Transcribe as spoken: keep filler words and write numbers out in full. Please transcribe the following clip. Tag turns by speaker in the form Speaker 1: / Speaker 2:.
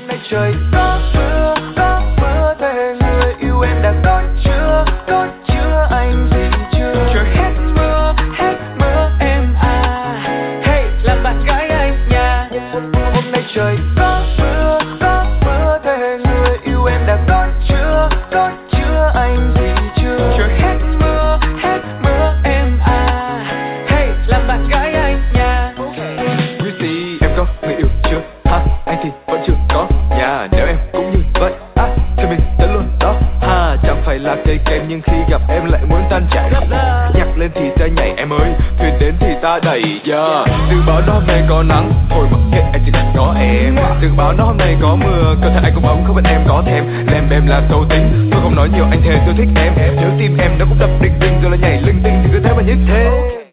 Speaker 1: nay trời có mưa, có mưa thế người yêu em đã tốt chưa, tốt chưa anh gì chưa. Trời hết mưa, hết mưa em à, hey làm bạn gái anh nha. Hôm nay trời có mưa, có mưa thế người yêu em đã tốt chưa, tốt chưa anh gì chưa. Trời hết mưa, hết mưa em à, hey làm bạn gái anh nha.
Speaker 2: Chrissy em có người yêu chưa ha, anh thì vẫn chưa có nhà. Nếu em cũng như vậy à, thì mình sẽ luôn đó ha. Chẳng phải là cây kem nhưng khi gặp em lại muốn tan chảy. Nhắc lên thì ta nhảy em ơi, thuyền đến thì ta đẩy yeah. Dự báo nó hôm nay có nắng, thôi mặc kệ anh chỉ cần có em. Dự báo nó hôm nay có mưa, cơ thể anh cũng ấm không biết em có thèm. Lem bem là xấu tính, tôi không nói nhiều anh thề tôi thích em. Nếu tim em nó cũng đập đinh đinh rồi là nhảy linh tinh thì cứ thế mà nhích thế.